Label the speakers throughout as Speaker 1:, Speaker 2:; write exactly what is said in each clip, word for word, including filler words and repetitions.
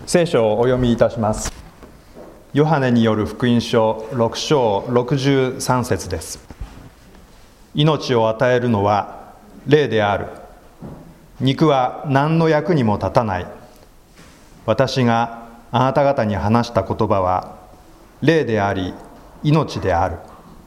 Speaker 1: 聖書をお読みいたします。ヨハネによる福音書ろく章ろくじゅうさん節です。命を与えるのは霊である。肉は何の役にも立たない。私があなた方に話した言葉は霊であり命である。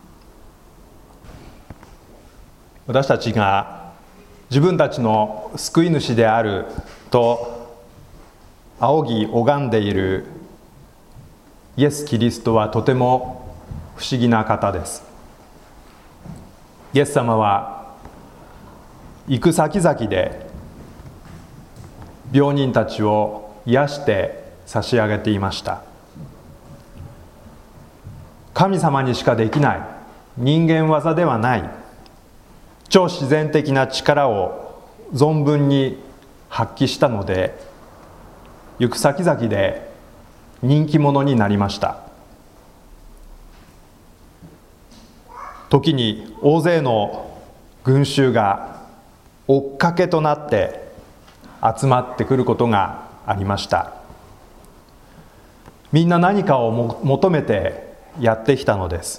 Speaker 1: 私たちが自分たちの救い主であると仰ぎ拝んでいるイエス・キリストはとても不思議な方です。イエス様は行く先々で病人たちを癒して差し上げていました。神様にしかできない人間業ではない超自然的な力を存分に発揮したので、行く先々で人気者になりました。時に大勢の群衆が追っかけとなって集まってくることがありました。みんな何かをも求めてやってきたのです。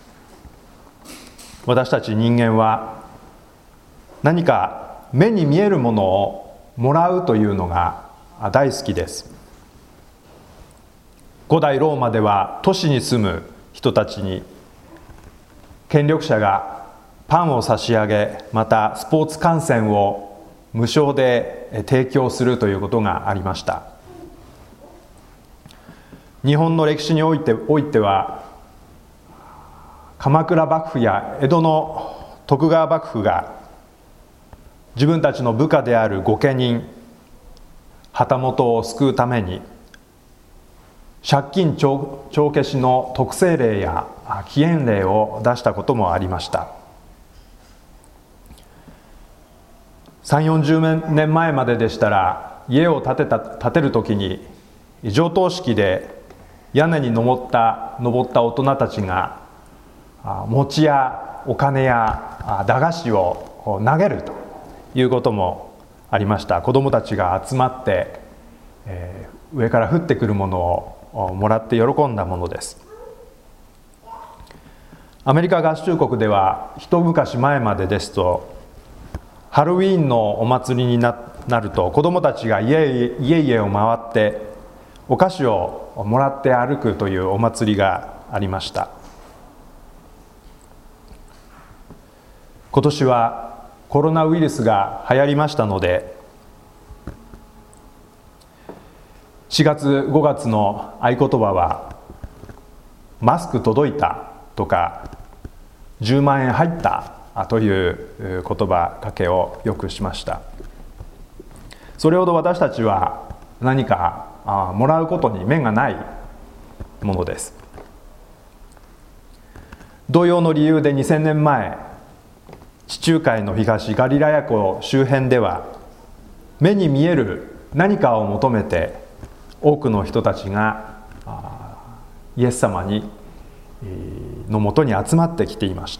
Speaker 1: 私たち人間は何か目に見えるものをもらうというのが大好きです。古代ローマでは都市に住む人たちに権力者がパンを差し上げ、またスポーツ観戦を無償で提供するということがありました。日本の歴史において、おいては鎌倉幕府や江戸の徳川幕府が自分たちの部下である御家人旗本を救うために借金帳消しの特例令や期限令を出したこともありました。さんじゅうよんじゅうねんまえまででしたら、家を建てた建てるときに上棟式で屋根に登った登った大人たちが餅やお金や駄菓子を投げるということもありました。子どもたちが集まって、えー、上から降ってくるものをもらって喜んだものです。アメリカ合衆国では一昔前までですと、ハロウィーンのお祭りに な, なると子どもたちが家々を回ってお菓子をもらって歩くというお祭りがありました。今年はコロナウイルスが流行りましたので、しがつごがつの合言葉はマスク届いたとかじゅうまんえん入ったという言葉かけをよくしました。それほど私たちは何かもらうことに面がないものです。同様の理由でにせんねんまえ、地中海の東ガリラヤ湖周辺では目に見える何かを求めて多くの人たちがイエス様にのもとに集まってきていました。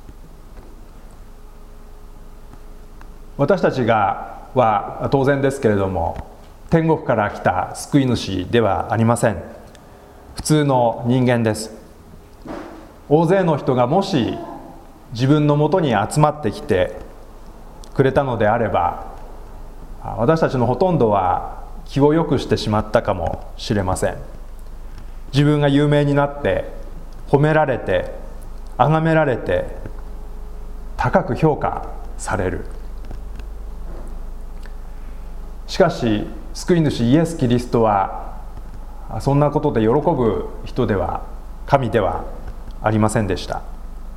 Speaker 1: 私たちがは当然ですけれども、天国から来た救い主ではありません。普通の人間です。大勢の人がもし自分のもとに集まってきてくれたのであれば、私たちのほとんどは気をよくしてしまったかもしれません。自分が有名になって褒められて崇められて高く評価される。しかし救い主イエス・キリストはそんなことで喜ぶ人では神ではありませんでした。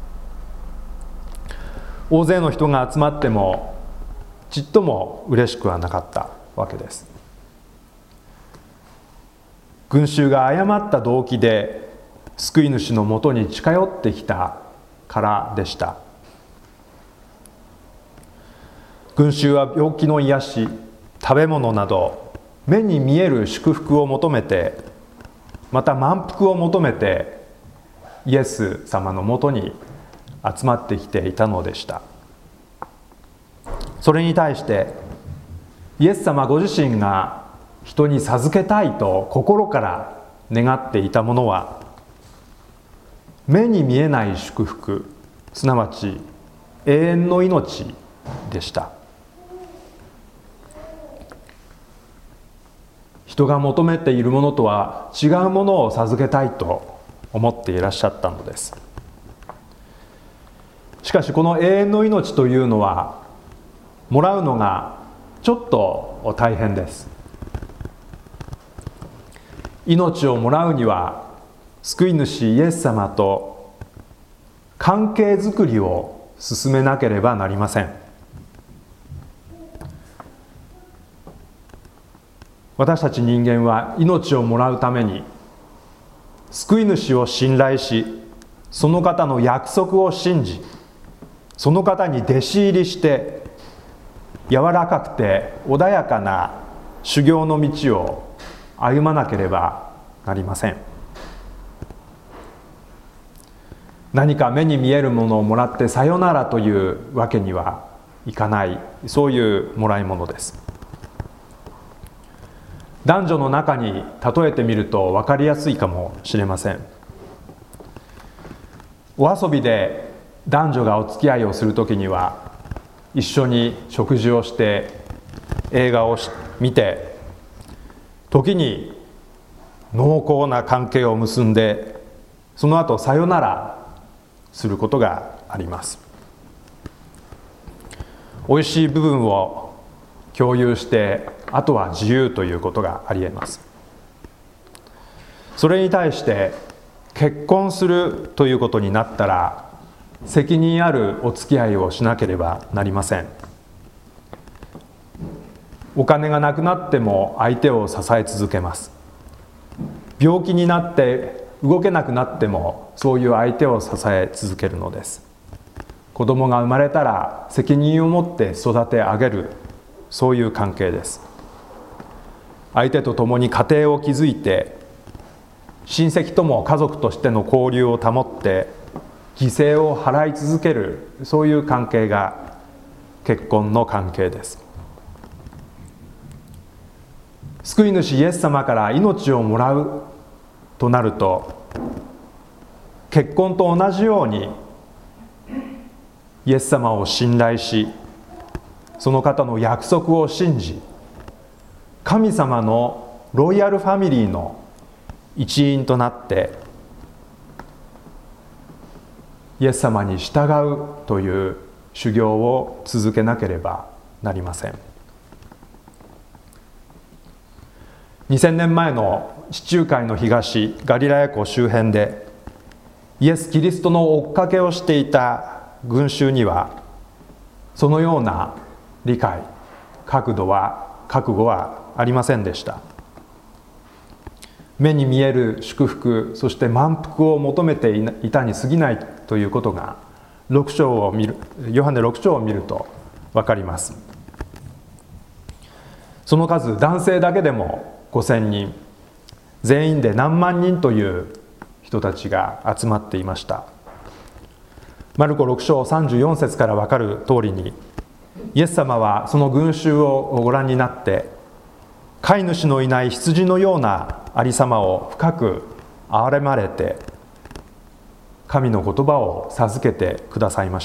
Speaker 1: 大勢の人が集まってもちっとも嬉しくはなかったわけです。群衆が誤った動機で救い主のもとに近寄ってきたからでした。群衆は病気の癒し、食べ物など目に見える祝福を求めて、また満腹を求めてイエス様のもとに集まってきていたのでした。それに対してイエス様ご自身が人に授けたいと心から願っていたものは、目に見えない祝福、すなわち永遠の命でした。人が求めているものとは違うものを授けたいと思っていらっしゃったのです。しかしこの永遠の命というのはもらうのがちょっと大変です。命をもらうには救い主イエス様と関係づくりを進めなければなりません。私たち人間は命をもらうために救い主を信頼し、その方の約束を信じ、その方に弟子入りして柔らかくて穏やかな修行の道を歩まなければなりません。何か目に見えるものをもらってさよならというわけにはいかない、そういうもらい物です。男女の中に例えてみると分かりやすいかもしれません。お遊びで男女がお付き合いをするときには、一緒に食事をして映画を見て、時に濃厚な関係を結んで、その後さよならすることがあります。おいしい部分を共有して、あとは自由ということがありえます。それに対して結婚するということになったら、責任あるお付き合いをしなければなりません。お金がなくなっても相手を支え続けます。病気になって動けなくなってもそういう相手を支え続けるのです。子供が生まれたら責任を持って育て上げる、そういう関係です。相手と共に家庭を築いて、親戚とも家族としての交流を保って犠牲を払い続ける、そういう関係が結婚の関係です。救い主イエス様から命をもらうとなると、結婚と同じようにイエス様を信頼し、その方の約束を信じ、神様のロイヤルファミリーの一員となってイエス様に従うという修行を続けなければなりません。にせんねんまえの地中海の東ガリラヤ湖周辺でイエス・キリストの追っかけをしていた群衆には、そのような理解、覚悟は覚悟はありませんでした。目に見える祝福、そして満腹を求めていたに過ぎないということがろく章を見るヨハネろく章を見ると分かります。その数、男性だけでもごせんにん、全員で何万人という人たちが集まっていました。マルコろく章さんじゅうよん節から分かる通りに、イエス様はその群衆をご覧になって、飼い主のいない羊のようなありさまを深く憐れまれて、神の言葉を授けてくださいました。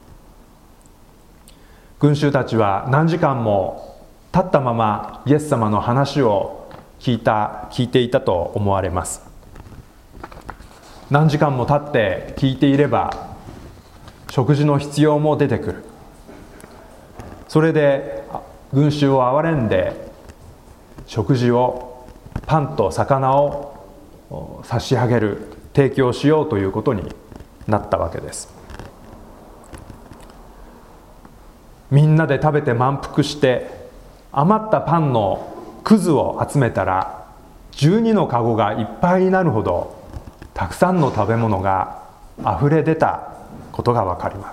Speaker 1: 群衆たちは何時間も立ったままイエス様の話を聞いた聞いていたと思われます。何時間も経って聞いていれば食事の必要も出てくる。それで群衆を憐れんで食事を、パンと魚を差し上げる、提供しようということになったわけです。みんなで食べて満腹して余ったパンのくずを集めたらじゅうにのかごがいっぱいになるほどたくさんの食べ物があふれ出たことがわかります。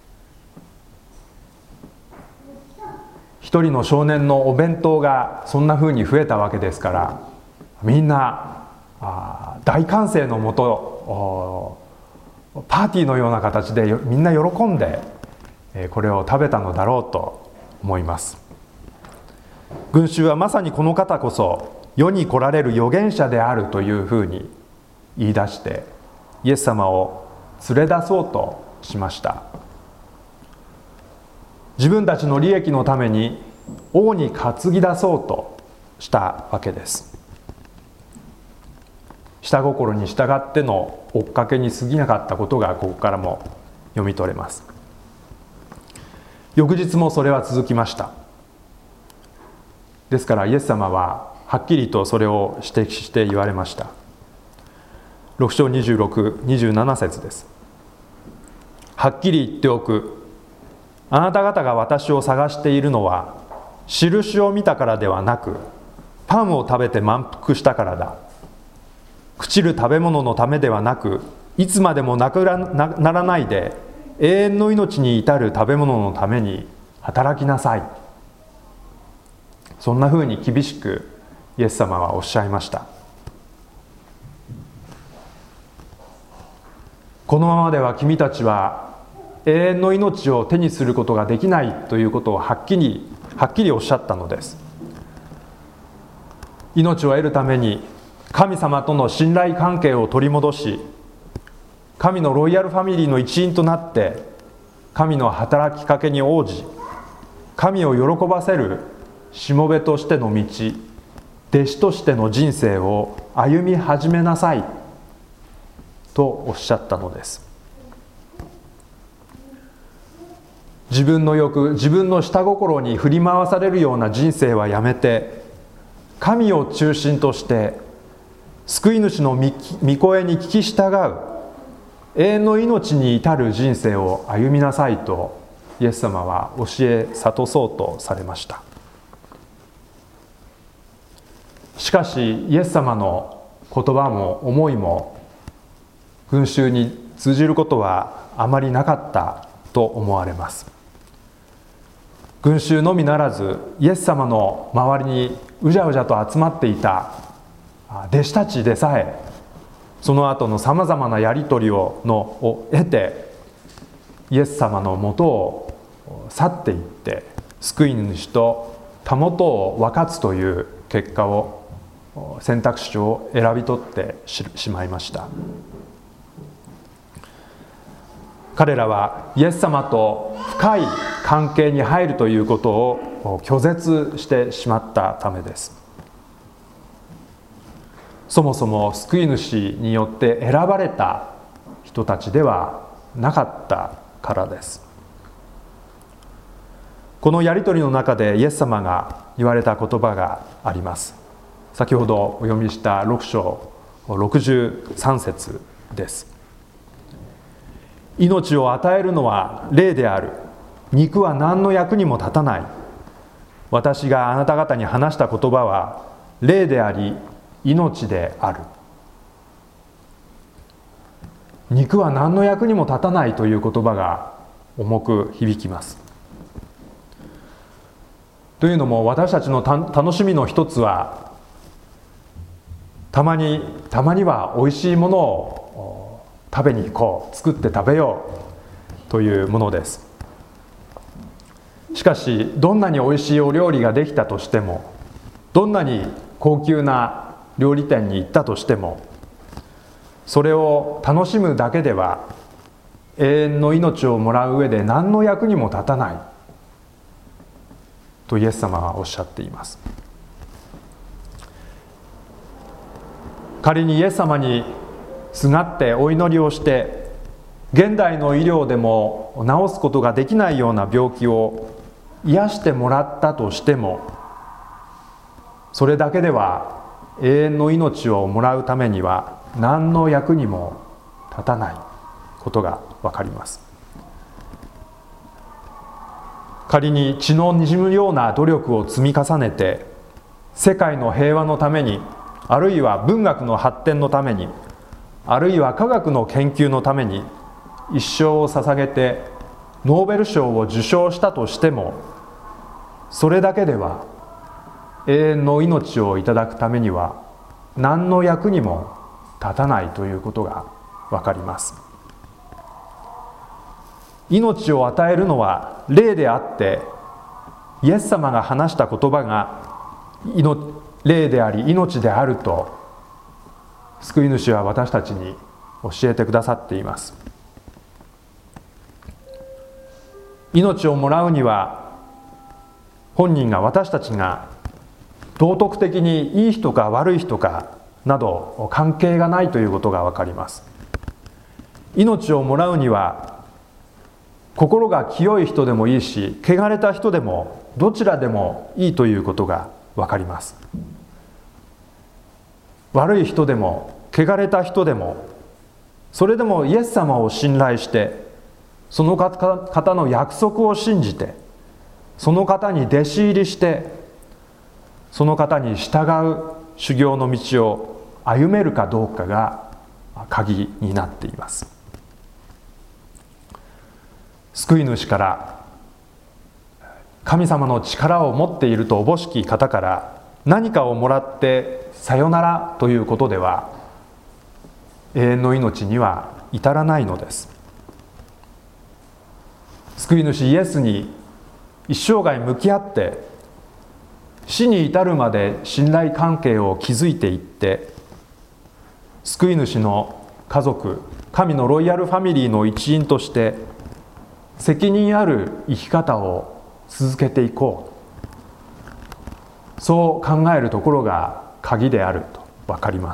Speaker 1: 一人の少年のお弁当がそんなふうに増えたわけですから、みんなあ大歓声のもとパーティーのような形でみんな喜んでこれを食べたのだろうと思います。 群衆はまさにこの方こそ世に来られる預言者であるというふうに言い出してイエス様を連れ出そうとしました。自分たちの利益のために王に担ぎ出そうとしたわけです。下心に従っての追っかけに過ぎなかったことがここからも読み取れます。翌日もそれは続きました。ですからイエス様ははっきりとそれを指摘して言われました。ろく章にじゅうろく、にじゅうなな節です。はっきり言っておく。あなた方が私を探しているのは印を見たからではなく、パンを食べて満腹したからだ。朽ちる食べ物のためではなく、いつまでもなくならないで永遠の命に至る食べ物のために働きなさい。そんなふうに厳しくイエス様はおっしゃいました。このままでは君たちは永遠の命を手にすることができないということをはっきりはっきりおっしゃったのです。命を得るために神様との信頼関係を取り戻し、神のロイヤルファミリーの一員となって神の働きかけに応じ、神を喜ばせるしもべとしての道、弟子としての人生を歩み始めなさいとおっしゃったのです。自分の欲、自分の下心に振り回されるような人生はやめて、神を中心として救い主の御声に聞き従う永遠の命に至る人生を歩みなさいとイエス様は教え諭そうとされました。しかしイエス様の言葉も思いも群衆に通じることはあまりなかったと思われます。群衆のみならずイエス様の周りにうじゃうじゃと集まっていた弟子たちでさえ、その後のさまざまなやり取りをのを得てイエス様のもとを去っていって救い主とたもとを分かつという結果を選択肢を選び取ってしまいました。彼らはイエス様と深い関係に入るということを拒絶してしまったためです。そもそも救い主によって選ばれた人たちではなかったからです。このやり取りの中でイエス様が言われた言葉があります。先ほどお読みしたろく章ろくじゅうさん節です。命を与えるのは霊である。肉は何の役にも立たない。私があなた方に話した言葉は霊であり命である。肉は何の役にも立たないという言葉が重く響きます。というのも私たちのた楽しみの一つは、たまにたまにはおいしいものを食べに行こう、作って食べようというものです。しかしどんなにおいしいお料理ができたとしても、どんなに高級な料理店に行ったとしても、それを楽しむだけでは永遠の命をもらう上で何の役にも立たないとイエス様はおっしゃっています。仮にイエス様にすがってお祈りをして、現代の医療でも治すことができないような病気を癒してもらったとしても、それだけでは永遠の命をもらうためには何の役にも立たないことがわかります。仮に血の滲むような努力を積み重ねて、世界の平和のために、あるいは文学の発展のために、あるいは科学の研究のために一生を捧げてノーベル賞を受賞したとしても、それだけでは永遠の命をいただくためには何の役にも立たないということがわかります。命を与えるのは霊であって、イエス様が話した言葉が霊であり命であると救い主は私たちに教えてくださっています。命をもらうには本人が、私たちが道徳的にいい人か悪い人かなど関係がないということが分かります。命をもらうには心が清い人でもいいし、汚れた人でもどちらでもいいということが分かります。悪い人でも汚れた人でも、それでもイエス様を信頼して、その方の約束を信じて、その方に弟子入りして、その方に従う修行の道を歩めるかどうかが鍵になっています。救い主から、神様の力を持っているとおぼしき方から何かをもらってさよならということでは永遠の命には至らないのです。救い主イエスに一生涯向き合って死に至るまで信頼関係を築いていって、救い主の家族、神のロイヤルファミリーの一員として責任ある生き方を続けていこう、そう考えるところが鍵であると分かります。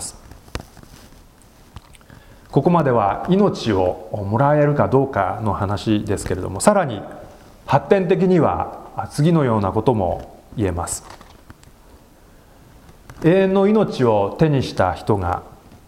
Speaker 1: ここまでは命をもらえるかどうかの話ですけれども、さらに発展的には次のようなことも言えます。永遠の命を手にした人が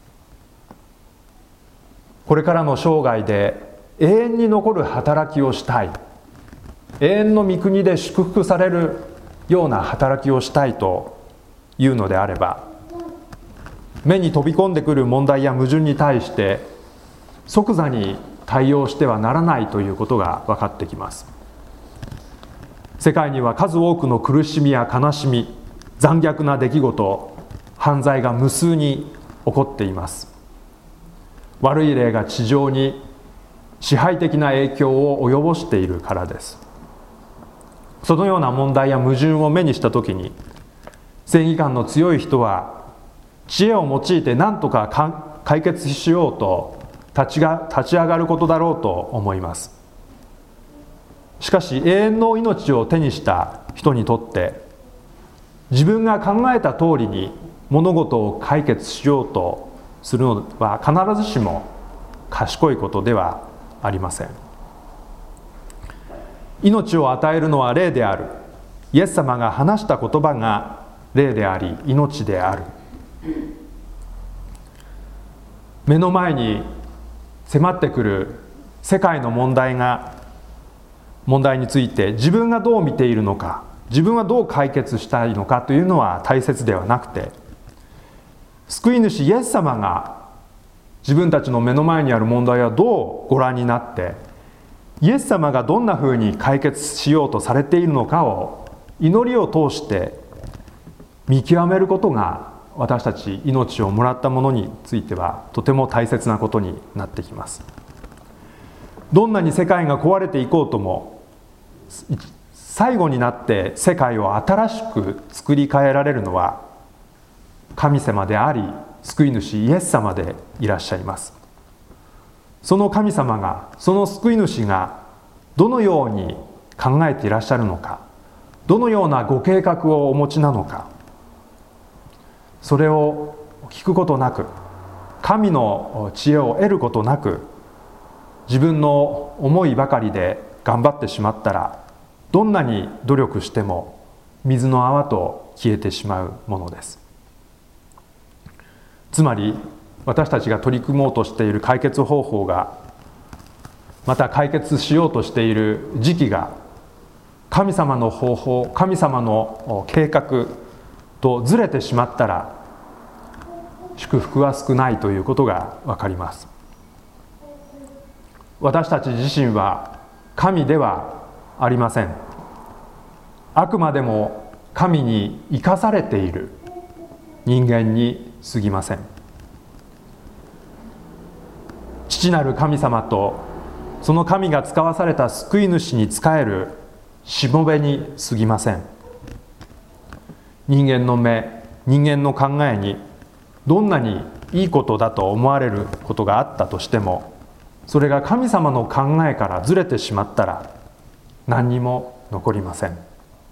Speaker 1: これからの生涯で永遠に残る働きをしたい、永遠の御国で祝福されるような働きをしたいというのであれば、目に飛び込んでくる問題や矛盾に対して即座に対応してはならないということが分かってきます。世界には数多くの苦しみや悲しみ、残虐な出来事、犯罪が無数に起こっています。悪い霊が地上に支配的な影響を及ぼしているからです。そのような問題や矛盾を目にしたときに、正義感の強い人は知恵を用いて何とか解決しようと立ちが立ち上がることだろうと思います。しかし永遠の命を手にした人にとって、自分が考えた通りに物事を解決しようとするのは必ずしも賢いことではありません。命を与えるのは霊である。イエス様が話した言葉が霊であり命である。目の前に迫ってくる世界の問題が問題について自分がどう見ているのか、自分はどう解決したいのかというのは大切ではなくて、救い主イエス様が自分たちの目の前にある問題はどうご覧になって、イエス様がどんなふうに解決しようとされているのかを祈りを通して見極めることが、私たち命をもらったものについてはとても大切なことになってきます。どんなに世界が壊れていこうとも、最後になって世界を新しく作り変えられるのは神様であり救い主イエス様でいらっしゃいます。その神様が、その救い主がどのように考えていらっしゃるのか、どのようなご計画をお持ちなのか、それを聞くことなく、神の知恵を得ることなく、自分の思いばかりで頑張ってしまったら、どんなに努力しても水の泡と消えてしまうものです。つまり私たちが取り組もうとしている解決方法が、また解決しようとしている時期が神様の方法、神様の計画とずれてしまったら、祝福は少ないということが分かります。私たち自身は神ではありません。あくまでも神に生かされている人間に過ぎません。父なる神様とその神が使わされた救い主に仕えるしもべに過ぎません。 人間の目、人間の考えにどんなにいいことだと思われることがあったとしても、それが神様の考えからずれてしまったら何にも残りません。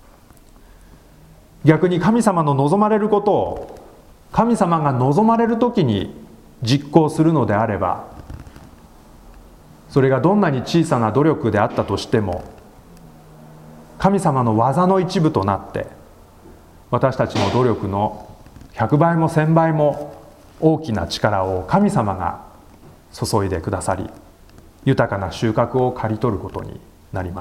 Speaker 1: 逆に神様の望まれることを神様が望まれるときに実行するのであれば、それがどんなに小さな努力であったとしても神様の技の一部となって私たちの努力のひゃくばいもせんばいも大きな力を神様が注いでくださり、豊かな収穫を刈り取ることになります。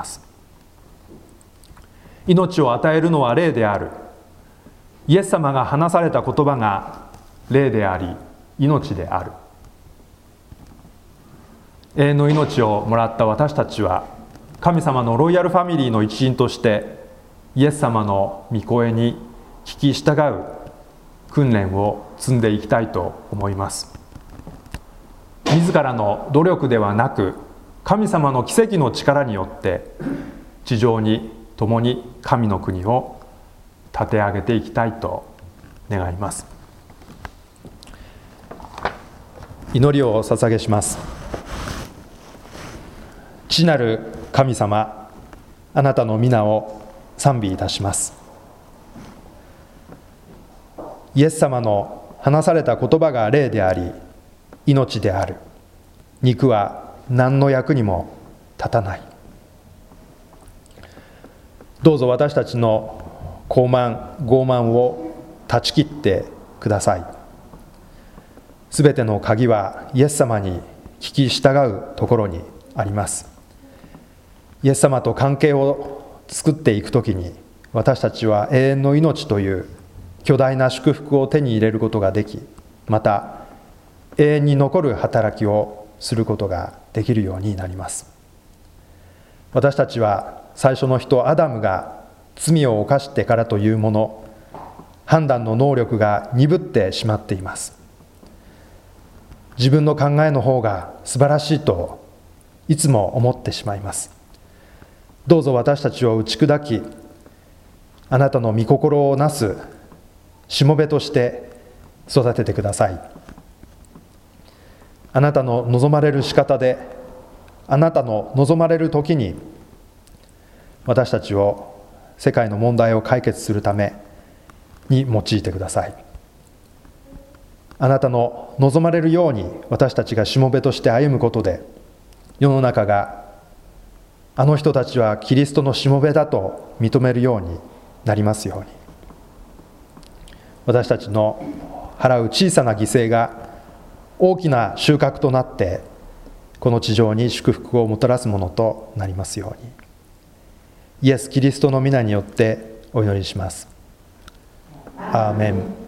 Speaker 1: 命を与えるのは霊である。イエス様が話された言葉が霊であり命である。永遠の命をもらった私たちは神様のロイヤルファミリーの一員としてイエス様の御声に聞き従う訓練を積んでいきたいと思います。自らの努力ではなく神様の奇跡の力によって地上に共に神の国を立て上げていきたいと願います。祈りを捧げします。父なる神様、あなたの皆を賛美いたします。イエス様の話された言葉が霊であり命である。肉は何の役にも立たない。どうぞ私たちの高慢、傲慢を断ち切ってください。すべての鍵はイエス様に聞き従うところにあります。イエス様と関係を作っていくときに、私たちは永遠の命という巨大な祝福を手に入れることができ、また永遠に残る働きをすることができるようになります。私たちは最初の人アダムが罪を犯してからというもの、判断の能力が鈍ってしまっています。自分の考えの方が素晴らしいといつも思ってしまいます。どうぞ私たちを打ち砕き、あなたの御心をなすしもべとして育ててください。あなたの望まれる仕方で、あなたの望まれる時に私たちを世界の問題を解決するために用いてください。あなたの望まれるように私たちがしもべとして歩むことで、世の中があの人たちはキリストのしもべだと認めるようになりますように。私たちの払う小さな犠牲が大きな収穫となってこの地上に祝福をもたらすものとなりますように。イエス・キリストの皆によってお祈りします。アーメン。